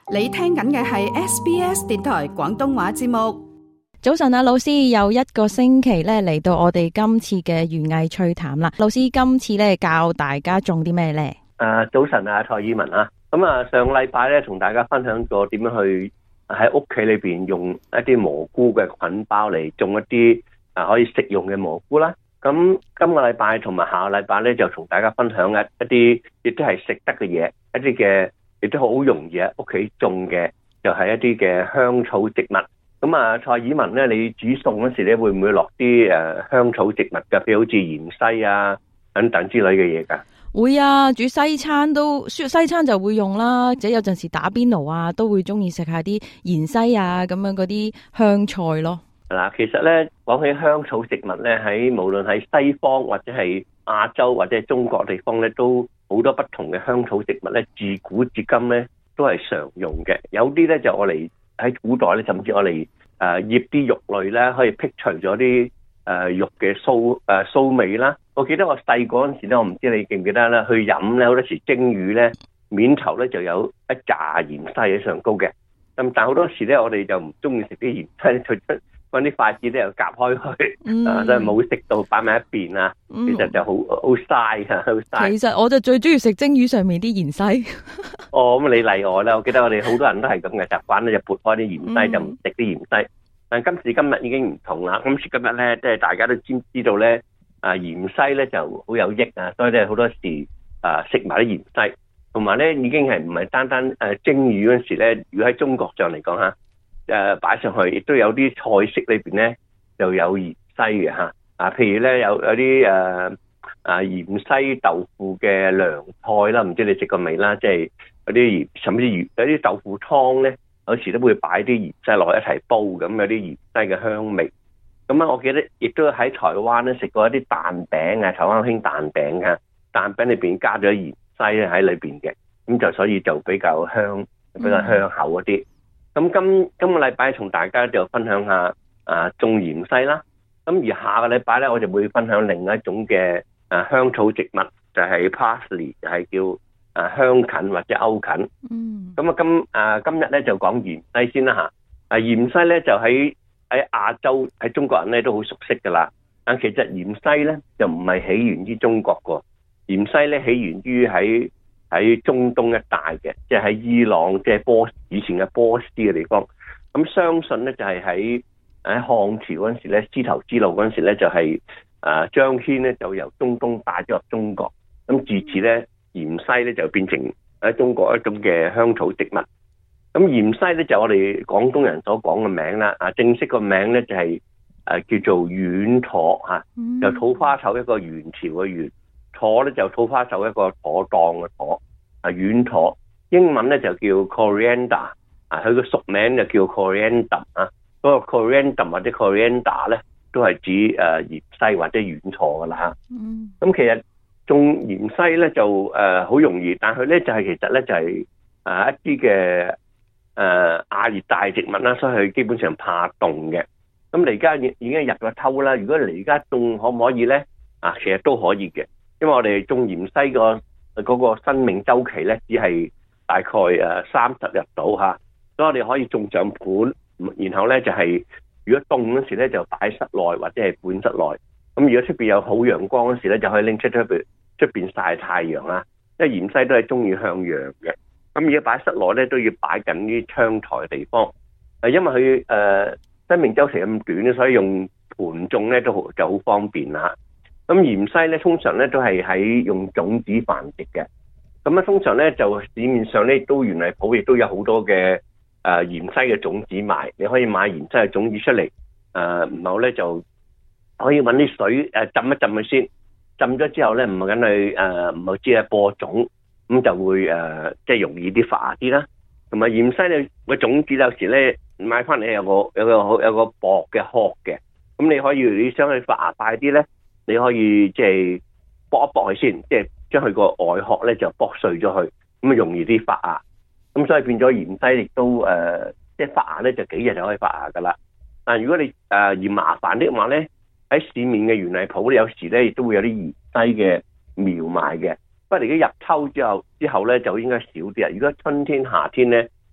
你聽緊嘅係 SBS 電台廣東話節目。 早晨啊，老師，又一個星期咧嚟到我哋今次嘅園藝趣談啦。老師今次咧教大家種啲咩咧？ 早晨啊，蔡以文啊。咁啊，上個禮拜咧同大家分享過點樣去喺屋企裏邊用一啲蘑菇嘅菌包嚟種一啲可以食用嘅蘑菇啦。咁今個禮拜同埋下個禮拜咧就同大家分享一啲亦都係食得嘅嘢，一啲嘅亦都好容易喺屋企種嘅，就係一啲嘅香草植物。咁啊，蔡以文咧，你煮餸嗰時咧會唔會落啲香草植物㗎？譬如好似芫茜啊等等之類嘅嘢㗎？ 會啊，煮西餐就會用啦，或者有陣時打邊爐啊都會中意食下啲芫茜啊咁樣嗰啲香菜咯。 嗱，其實咧講起香草植物咧，喺無論喺西方或者係亞洲或者係中國地方咧，都好多不同嘅香草植物咧，自古至今咧都係常用嘅。有啲咧就我嚟喺古代咧，甚至我嚟醃啲肉類咧，可以剔除咗啲肉嘅臊味啦。我記得我細個嗰陣時咧，我唔知你記唔記得啦，去飲咧好多時蒸魚咧，面頭咧就有一紮芫茜喺上高嘅。咁但好多時咧，我哋就唔中意食啲芫茜，就出揾啲筷子咧又夾開佢，所以冇食到擺埋一邊啊。其實就好嘥啊，好嘥。 其實我就最中意食蒸魚上面啲芫茜。 哦，咁你例外啦。我記得我哋好多人都係咁嘅習慣咧，就撥開啲芫茜，就唔食啲芫茜。但今時今日已經唔同啦。今時今日咧，即係大家都知道咧，芫茜咧就好有益啊，所以咧好多時食埋啲芫茜，同埋咧已經係唔係單單蒸魚嗰時咧，如果喺中國上嚟講嚇。擺上去，亦都有啲菜式裏邊咧就有芫茜嘅嚇。譬如咧有啲芫茜豆腐嘅涼菜啦，唔知你食過未啦？即係嗰啲甚至有啲豆腐湯咧，有時都會擺啲芫茜落一齊煲，咁有啲芫茜嘅香味。咁啊，我記得亦都喺台灣咧食過一啲蛋餅啊，台灣好興蛋餅啊，蛋餅裏邊加咗芫茜喺裏邊嘅，咁就所以就比較香，比較香口一啲。咁今個禮拜同大家就分享下種芫茜啦。咁而下個禮拜咧，我就會分享另一種嘅香草植物，就係 parsley， 就係叫香芹或者歐芹。咁今日咧就講芫茜先啦嚇。芫茜咧就喺亞洲喺中國人咧都好熟悉噶啦。但其實芫茜咧就唔係起源於中國個，芫茜咧起源於喺中東一帶嘅，即係喺伊朗，即係以前嘅波斯嘅地方。咁相信咧就係喺漢朝嗰陣時咧，絲綢之路嗰陣時咧就係張騫咧就由中東帶咗入中國。咁自此咧芫茜咧就變成喺中國一種嘅香草植物。咁芫茜咧就我哋廣東人所講嘅名啦，正式個名咧就係叫做丸妥嚇，就土花頭一個元朝嘅元。妥咧就土花秀一個妥當嘅妥，丸妥，英文咧就叫 coriander， 佢個屬名就叫 coriander 啊。嗰個 coriander 或者 coriander 咧都係指芫茜或者丸妥噶啦嚇。咁其實種芫茜咧就好容易，但佢咧就係其實咧就係一啲嘅亞熱帶植物啦，所以佢基本上怕凍嘅。咁你而家已經入咗秋啦，如果你而家種可唔可以咧？其實都可以嘅。因為我哋種芫茜嗰個生命周期咧，只係大概30日到嚇，所以我哋可以種上盤，然後咧就係如果凍嗰時咧就擺室內或者係半室內。咁如果出邊有好陽光嗰時咧，就可以拎出邊曬太陽啦。因為芫茜都係中意向陽嘅。咁如果擺室內咧，都要擺緊啲窗台嘅地方。因為佢生命周期咁短咧，所以用盤種咧就好方便啦。咁芫茜咧，通常咧都係喺用種子繁殖嘅。咁通常咧就市面上咧都園藝鋪亦都有好多嘅芫茜嘅種子賣，你可以買芫茜嘅種子出嚟，然後咧就可以揾啲水浸一浸佢先，浸咗之後咧唔係緊去唔係知係播種，咁就會即係容易啲發芽啲啦。同埋芫茜咧個種子有時咧買翻嚟有個薄嘅殼嘅，咁你可以你想去發芽快啲咧。你可以即係剝一剝佢先，即係將佢個外殼咧就剝碎咗佢，咁啊容易啲發芽。咁所以變咗芫茜亦都即係發芽咧就幾日就可以發芽噶啦。但如果你嫌麻煩啲話咧，喺市面嘅園藝鋪咧有時咧亦都會有啲芫茜嘅苗賣嘅。不過而家入秋之後咧就應該少啲啊。如果春天夏天咧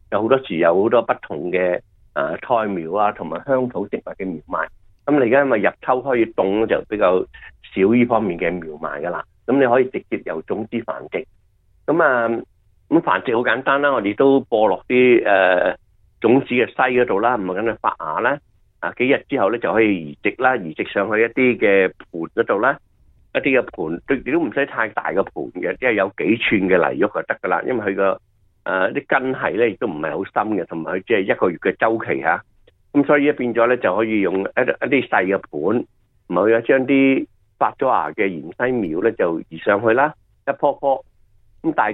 有好多時有好多不同嘅菜苗啊，同埋香土植物嘅苗賣。咁你而家因為入秋開始凍，就比較少呢方面嘅苗賣噶啦。咁你可以直接由種子繁殖。咁繁殖好簡單啦，我哋都播落啲種子嘅篩嗰度啦，唔係咁去發芽啦。幾日之後咧就可以移植啦，移植上去一啲嘅盤嗰度啦。一啲嘅盤亦都唔使太大嘅盤嘅，即係有幾寸嘅泥喐就得噶啦。因為佢個啲根系咧亦都唔係好深嘅，同埋佢即係1個月嘅周期嚇。咁所以變咗咧就可以用一啲細嘅盤，唔係將啲發咗芽嘅芫茜苗咧就移上去啦，一棵棵。咁大概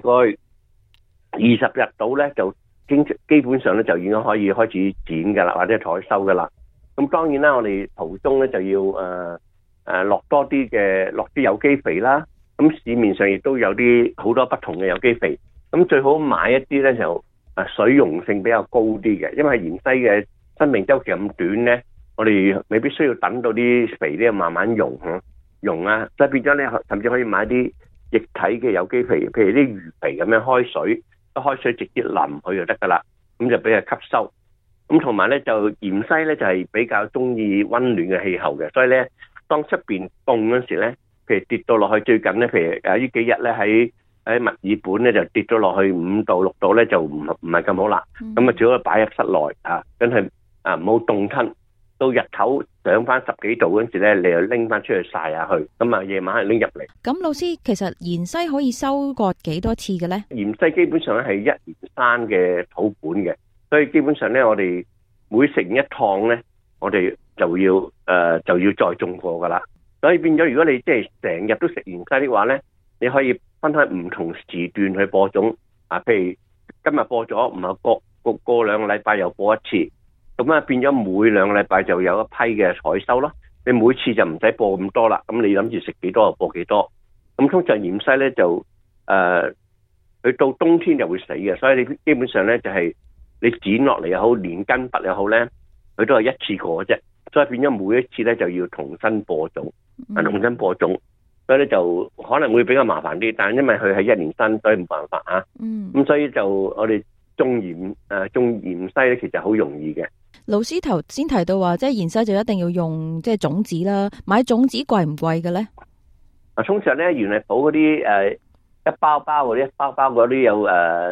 20日到咧就基本上咧就已經可以開始剪噶啦，或者採收噶啦。咁當然啦，我哋途中咧就要落啲有機肥啦。咁市面上亦都有啲好多不同嘅有機肥。咁最好買一啲咧就水溶性比較高啲嘅，因為芫茜嘅生命週期咁短咧，我哋未必需要等到啲肥咧慢慢溶啊，所以變咗咧甚至可以買啲液體嘅有機肥，譬如啲魚肥咁樣開水直接淋佢就得噶啦，咁就俾佢吸收。咁同埋咧就芫茜咧就係比較中意溫暖嘅氣候嘅，所以咧當出邊凍嗰時咧，譬如跌到落去最近咧，譬如呢幾日咧喺墨爾本咧就跌咗落去5度6度咧就唔係咁好啦。咁最好擺入室內真係唔好凍親。到日頭上翻10幾度嗰時咧，你就拎翻出去曬下去。咁夜晚係拎入嚟。 咁老師，其實芫茜可以收割幾多次嘅咧？ 芫茜基本上係一年生嘅土本嘅，所以基本上咧我哋每成一趟咧，我哋就要再種過噶啦。所以變咗，如果你即係成日都食芫茜的話咧，你可以分開唔同時段去播種。譬如今日播咗，唔係過2個禮拜又播一次。咁變咗每2個禮拜就有一批嘅採收咯。你每次就唔使播咁多啦。咁你諗住食幾多就播幾多。咁通常芫茜咧就佢到冬天就會死嘅，所以你基本上咧就係你剪落嚟又好，連根拔又好咧，佢都係一次過嘅啫。所以變咗每一次咧就要重新播種，所以咧就可能會比較麻煩啲。但係因為佢係1年生，所以冇辦法啊。咁所以就我哋種芫茜咧，其實好容易嘅。 老師頭先提到話，即係芫茜就一定要用即係種子啦。買種子貴唔貴嘅咧？ 通常咧園藝鋪嗰啲一包包嗰啲有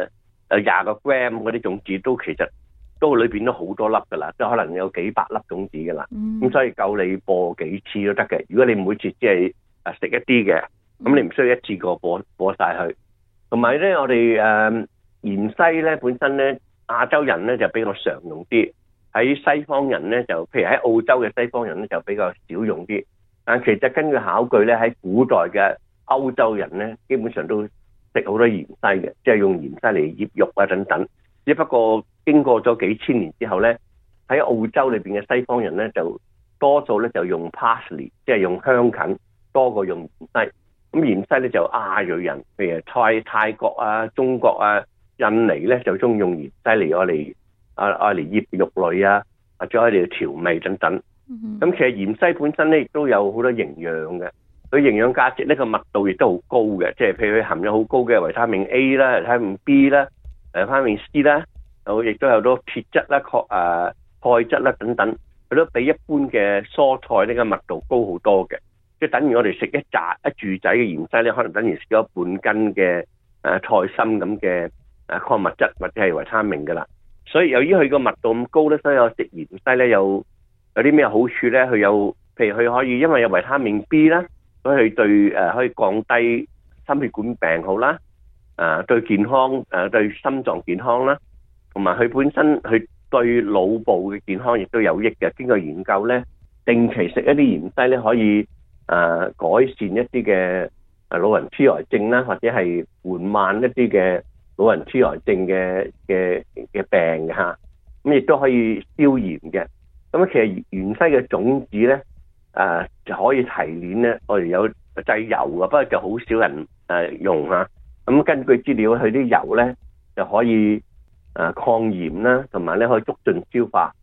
20個 gram 嗰啲種子都其實都裏邊都好多粒噶啦，即係可能有幾百粒種子噶啦。咁所以夠你播幾次都得嘅。如果你每次只係食一啲嘅，咁你唔需要一次過播晒去。同埋咧，我哋芫茜咧本身咧亞洲人咧就比較常用啲。喺西方人咧就，譬如喺澳洲嘅西方人咧就比較少用啲，但其實根據考據咧，喺古代嘅歐洲人咧，基本上都食好多芫茜嘅，即係用芫茜嚟醃肉啊等等。只不過經過咗幾千年之後咧，喺澳洲裏邊嘅西方人咧就多數咧就用 parsley， 即係用香芹多過用芫茜。咁芫茜咧就亞裔人，譬如泰國啊、中國啊、印尼咧就中意用芫茜嚟愛嚟醃肉類啊，或者愛嚟調味等等。咁其實芫茜本身咧亦都有好多營養嘅，佢營養價值呢個密度亦都好高嘅，即係譬如佢含有好高嘅維他命 A 啦、維他命 B 啦、維他命 C 啦，亦都有好多鐵質啦、鈣質啦等等，佢都比一般嘅蔬菜呢個密度高好多嘅，即係等於我哋食一柱仔嘅芫茜咧，可能等於食咗半斤嘅菜心咁嘅礦物質或者係維他命噶啦。所以由於佢個密度咁高咧，所以我食芫茜咧有啲咩好處咧？佢有譬如佢可以因為有維他命 B 啦，所以佢對可以降低心血管病好啦，對健康對心臟健康啦，同埋佢本身佢對腦部嘅健康亦都有益嘅。經過研究咧，定期食一啲芫茜咧可以改善一啲嘅老人痴呆症啦，或者係緩慢一啲嘅老人痴呆症嘅病嚇，咁亦都可以消炎嘅。咁其實芫茜嘅種子咧，就可以提煉咧，我哋有製油嘅，不過就好少人用嚇。咁根據資料，佢啲油咧就可以抗炎啦，同埋咧可以促進消化。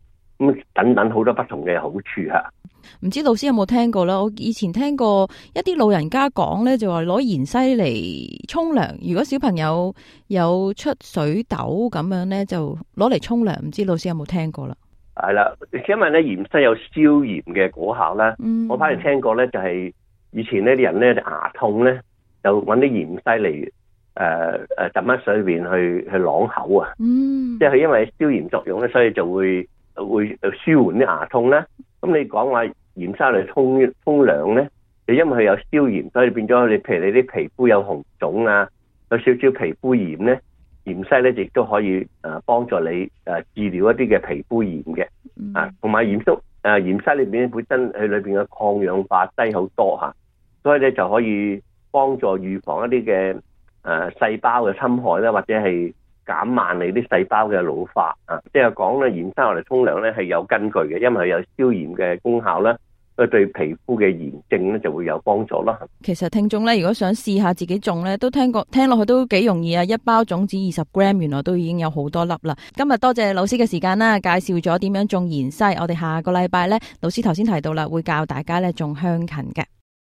咁等等好多不同嘅好處嚇。 唔知老師有冇聽過啦？我以前聽過一啲老人家講咧，就話攞芫茜嚟沖涼。如果小朋友有出水痘咁樣咧，就攞嚟沖涼。唔知老師有冇聽過啦？ 係啦，因為咧芫茜有消炎嘅果效啦。我反而聽過咧，就係以前呢啲人咧牙痛咧，就揾啲芫茜嚟浸喺水裏邊去啷口啊。即係因為消炎作用咧，所以就會舒緩啲牙痛啦。咁你講話芫茜嚟沖涼咧，就因為佢有消炎，所以變咗你譬如你啲皮膚有紅腫啊，有少少皮膚炎咧，芫茜咧亦都可以幫助你治療一啲嘅皮膚炎嘅。同埋芫茜裏邊本身佢裏邊嘅抗氧化劑好多嚇，所以咧就可以幫助預防一啲嘅細胞嘅侵害啦，或者係減慢你啲細胞嘅老化啊。即係講咧，芫茜嚟沖涼咧係有根據嘅，因為佢有消炎嘅功效啦，所以對皮膚嘅炎症咧就會有幫助啦。其實聽眾咧，如果想試下自己種咧，都聽落去都幾容易啊！一包種子20 gram， 原來都已經有好多粒啦。今日多謝老師嘅時間啦，介紹咗點樣種芫茜。我哋下個禮拜咧，老師頭先提到啦，會教大家咧種香芹嘅。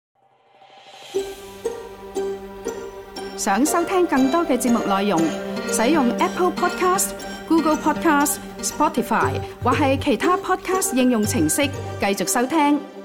想收聽更多嘅節目內容，使用 Apple Podcast、Google Podcast、Spotify 或係其他 Podcast 應用程式繼續收聽。